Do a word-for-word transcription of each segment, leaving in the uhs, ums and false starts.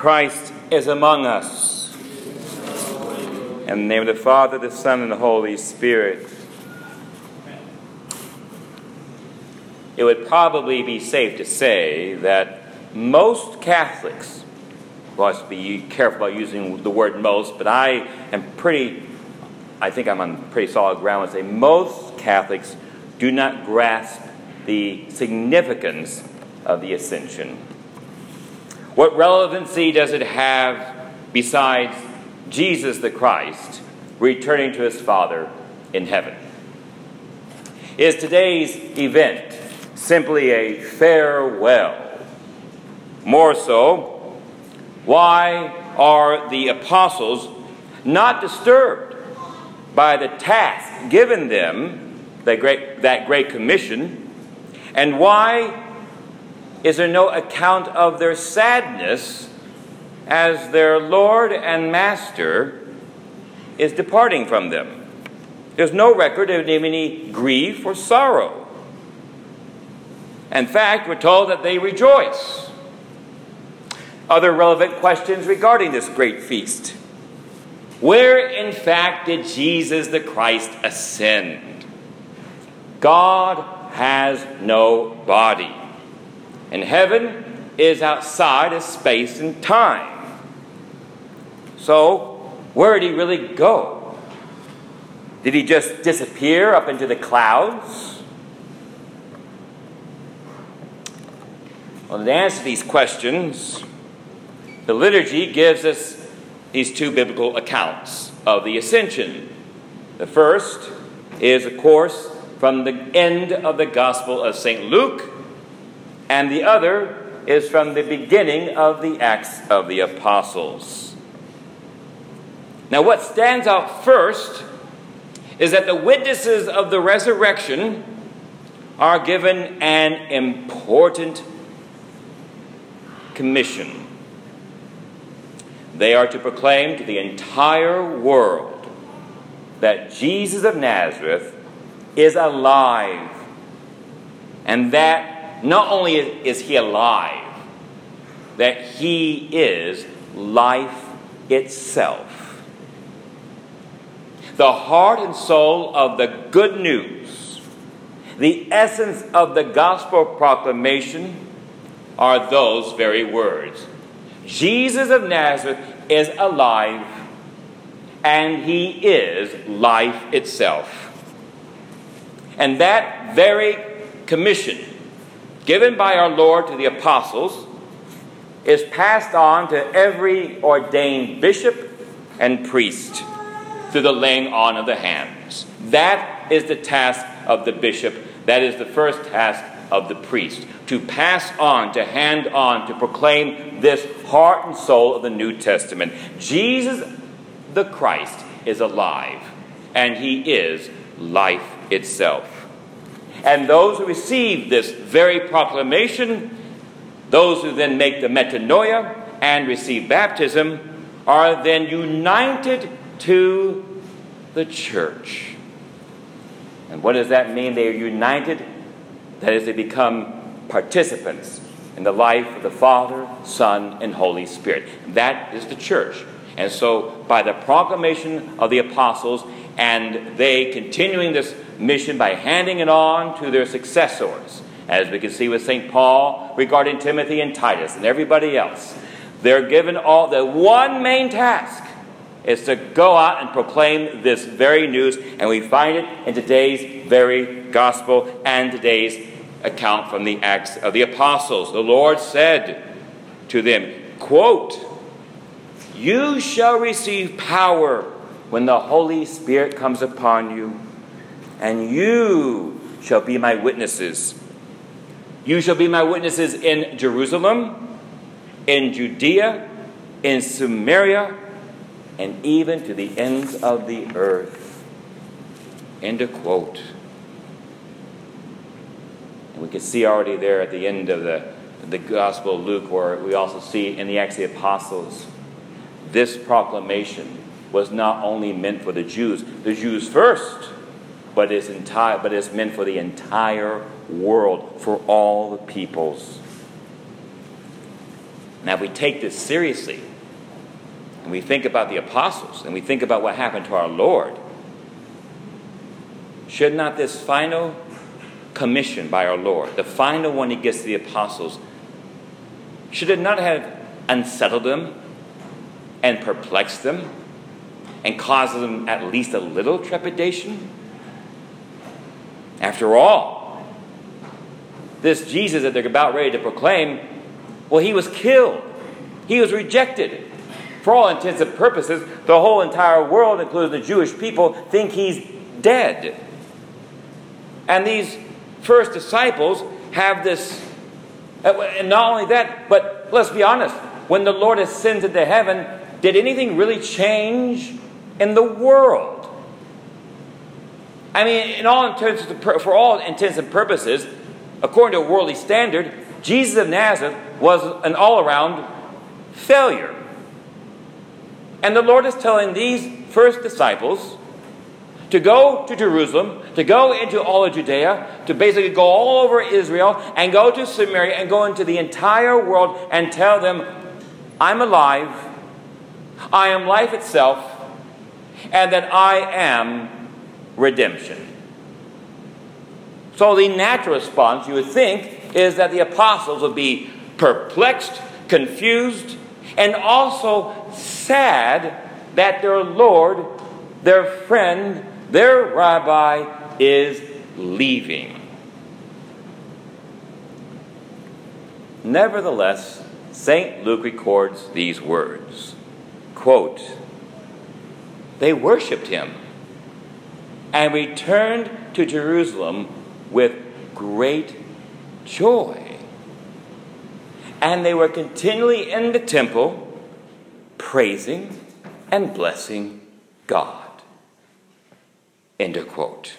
Christ is among us. In the name of the Father, the Son, and the Holy Spirit. It would probably be safe to say that most Catholics, well, I should be careful about using the word most, but I am pretty, I think I'm on pretty solid ground to say most Catholics do not grasp the significance of the Ascension. What relevancy does it have besides Jesus the Christ returning to his Father in heaven? Is today's event simply a farewell? More so, why are the apostles not disturbed by the task given them, that great, that great commission, and why is there no account of their sadness as their Lord and Master is departing from them? There's no record of any grief or sorrow. In fact, we're told that they rejoice. Other relevant questions regarding this great feast. Where, in fact, did Jesus the Christ ascend? God has no body, and heaven is outside of space and time. So, where did he really go? Did he just disappear up into the clouds? Well, to answer these questions, the liturgy gives us these two biblical accounts of the Ascension. The first is, of course, from the end of the Gospel of Saint Luke, and the other is from the beginning of the Acts of the Apostles. Now, what stands out first is that the witnesses of the resurrection are given an important commission. They are to proclaim to the entire world that Jesus of Nazareth is alive, and that not only is he alive, that he is life itself. The heart and soul of the good news, the essence of the gospel proclamation, are those very words. Jesus of Nazareth is alive, and he is life itself. And that very commission given by our Lord to the apostles is passed on to every ordained bishop and priest through the laying on of the hands. That is the task of the bishop. That is the first task of the priest, to pass on, to hand on, to proclaim this heart and soul of the New Testament. Jesus the Christ is alive, and he is life itself. And those who receive this very proclamation, those who then make the metanoia and receive baptism, are then united to the church. And what does that mean? They are united. That is, they become participants in the life of the Father, Son, and Holy Spirit. That is the church. And so, by the proclamation of the apostles, and they continuing this mission by handing it on to their successors, as we can see with Saint Paul regarding Timothy and Titus and everybody else, they're given all the one main task is to go out and proclaim this very news, and we find it in today's very gospel and today's account from the Acts of the Apostles. The Lord said to them, quote, "You shall receive power when the Holy Spirit comes upon you, and you shall be my witnesses. You shall be my witnesses in Jerusalem, in Judea, in Samaria, and even to the ends of the earth." End of quote. And we can see already there at the end of the, the Gospel of Luke, where we also see in the Acts of the Apostles, this proclamation was not only meant for the Jews, the Jews first, but is entire, but is meant for the entire world, for all the peoples. Now, if we take this seriously, and we think about the apostles, and we think about what happened to our Lord, should not this final commission by our Lord, the final one he gives to the apostles, should it not have unsettled them and perplexed them and caused them at least a little trepidation? After all, this Jesus that they're about ready to proclaim, well, he was killed. He was rejected. For all intents and purposes, the whole entire world, including the Jewish people, think he's dead. And these first disciples have this, and not only that, but let's be honest, when the Lord ascended to heaven, did anything really change in the world? I mean, in all intents, for all intents and purposes, according to a worldly standard, Jesus of Nazareth was an all-around failure. And the Lord is telling these first disciples to go to Jerusalem, to go into all of Judea, to basically go all over Israel, and go to Samaria, and go into the entire world and tell them, I'm alive, I am life itself, and that I am redemption. So the natural response, you would think, is that the apostles would be perplexed, confused, and also sad that their Lord, their friend, their rabbi is leaving. Nevertheless, Saint Luke records these words, quote, they worshipped him and returned to Jerusalem with great joy. And they were continually in the temple, praising and blessing God. End of quote.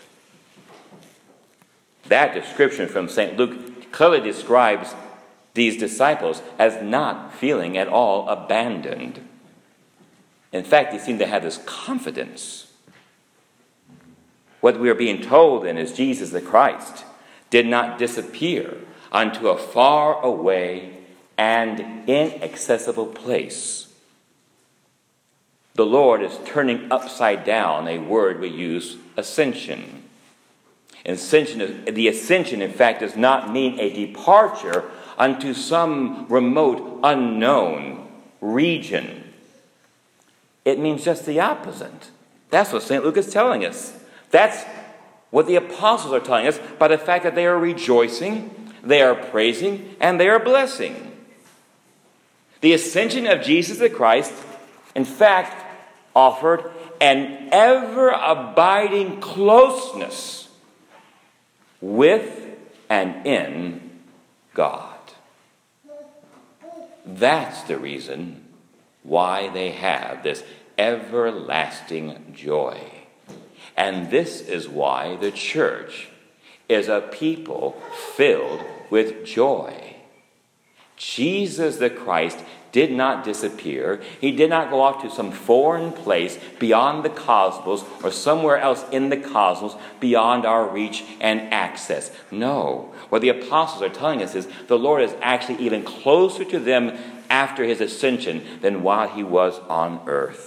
That description from Saint Luke clearly describes these disciples as not feeling at all abandoned. In fact, they seem to have this confidence. What we are being told then is Jesus the Christ did not disappear unto a far away and inaccessible place. The Lord is turning upside down a word we use, ascension. Ascension, the ascension, in fact, does not mean a departure unto some remote, unknown region. It means just the opposite. That's what Saint Luke is telling us. That's what the apostles are telling us by the fact that they are rejoicing, they are praising, and they are blessing. The ascension of Jesus the Christ, in fact, offered an ever-abiding closeness with and in God. That's the reason why they have this everlasting joy. And this is why the church is a people filled with joy. Jesus the Christ did not disappear. He did not go off to some foreign place beyond the cosmos or somewhere else in the cosmos beyond our reach and access. No. What the apostles are telling us is the Lord is actually even closer to them after his ascension than while he was on earth.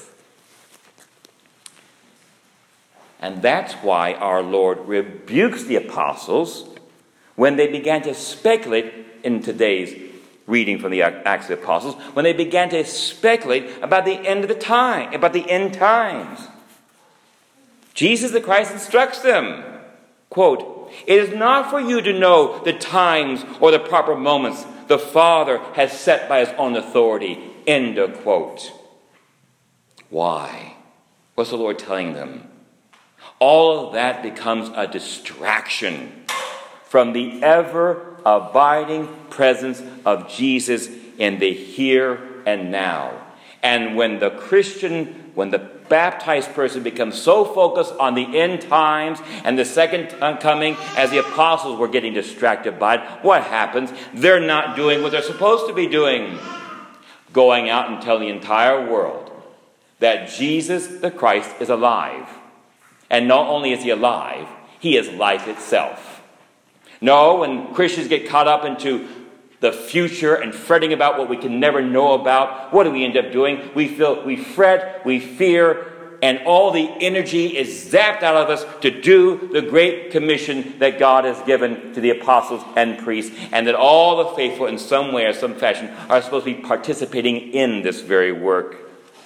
And that's why our Lord rebukes the apostles when they began to speculate in today's reading from the Acts of the Apostles, when they began to speculate about the end of the time, about the end times. Jesus the Christ instructs them, quote, it is not for you to know the times or the proper moments the Father has set by his own authority, end of quote. Why? What's the Lord telling them? All of that becomes a distraction from the ever-abiding presence of Jesus in the here and now. And when the Christian, when the baptized person becomes so focused on the end times and the second coming, as the apostles were getting distracted by it, what happens? They're not doing what they're supposed to be doing. Going out and telling the entire world that Jesus the Christ is alive. And not only is he alive, he is life itself. No, when Christians get caught up into the future and fretting about what we can never know about, what do we end up doing? We feel, we fret, we fear, and all the energy is zapped out of us to do the great commission that God has given to the apostles and priests, and that all the faithful in some way or some fashion are supposed to be participating in this very work.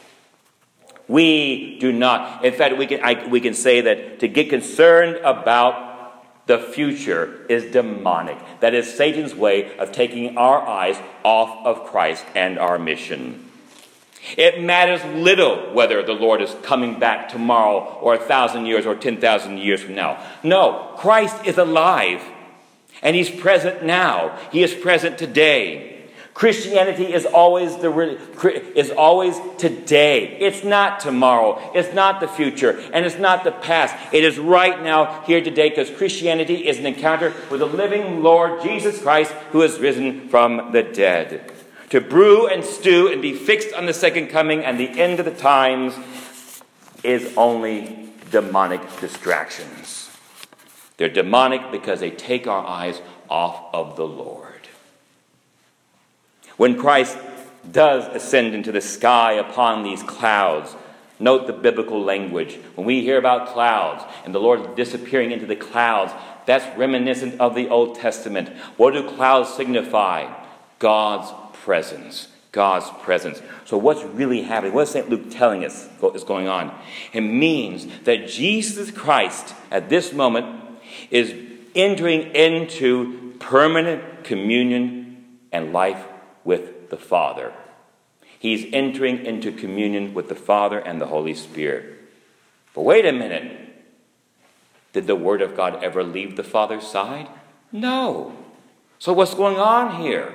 We do not. In fact, we can, I, we can say that to get concerned about the future is demonic. That is Satan's way of taking our eyes off of Christ and our mission. It matters little whether the Lord is coming back tomorrow or a thousand years or ten thousand years from now. No, Christ is alive and he's present now. He is present today. Christianity is always the is always today. It's not tomorrow. It's not the future. And it's not the past. It is right now, here today, because Christianity is an encounter with the living Lord Jesus Christ who has risen from the dead. To brew and stew and be fixed on the second coming and the end of the times is only demonic distractions. They're demonic because they take our eyes off of the Lord. When Christ does ascend into the sky upon these clouds, note the biblical language. When we hear about clouds and the Lord disappearing into the clouds, that's reminiscent of the Old Testament. What do clouds signify? God's presence. God's presence. So what's really happening? What is Saint Luke telling us is going on? It means that Jesus Christ at this moment is entering into permanent communion and life with the Father. He's entering into communion with the Father and the Holy Spirit. But wait a minute. Did the Word of God ever leave the Father's side? No. So what's going on here?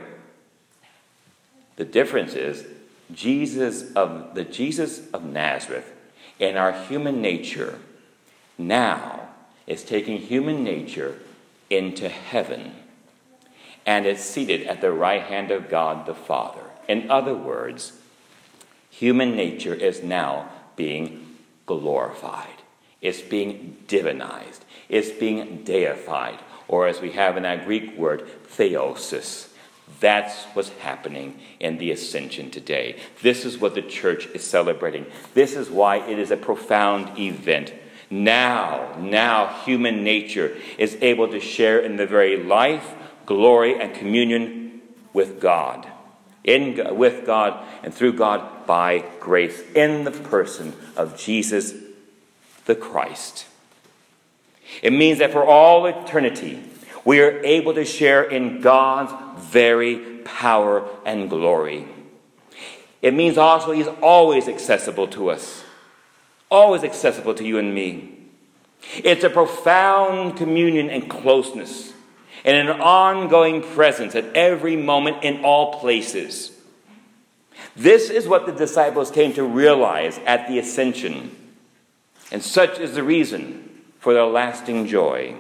The difference is Jesus of the Jesus of Nazareth in our human nature now is taking human nature into heaven. And it's seated at the right hand of God the Father. In other words, human nature is now being glorified. It's being divinized. It's being deified. Or as we have in that Greek word, theosis. That's what's happening in the ascension today. This is what the church is celebrating. This is why it is a profound event. Now, now human nature is able to share in the very life, glory, and communion with God. In, with God and through God by grace in the person of Jesus the Christ. It means that for all eternity, we are able to share in God's very power and glory. It means also he's always accessible to us. Always accessible to you and me. It's a profound communion and closeness and an ongoing presence at every moment in all places. This is what the disciples came to realize at the ascension. And such is the reason for their lasting joy.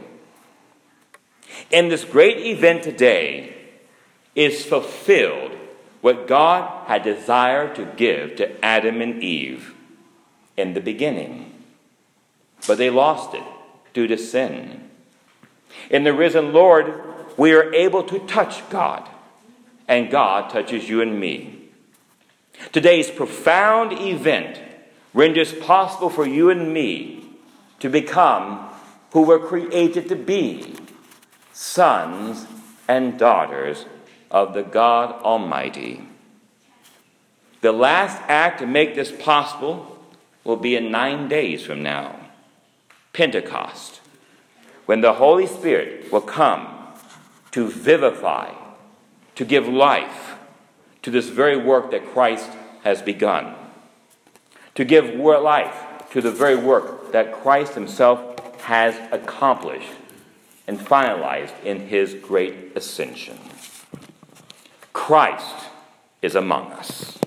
In this great event today is fulfilled what God had desired to give to Adam and Eve in the beginning. But they lost it due to sin. In the risen Lord, we are able to touch God, and God touches you and me. Today's profound event renders possible for you and me to become who we're created to be, sons and daughters of the God Almighty. The last act to make this possible will be in nine days from now, Pentecost, when the Holy Spirit will come to vivify, to give life to this very work that Christ has begun, to give life to the very work that Christ himself has accomplished and finalized in his great ascension. Christ is among us.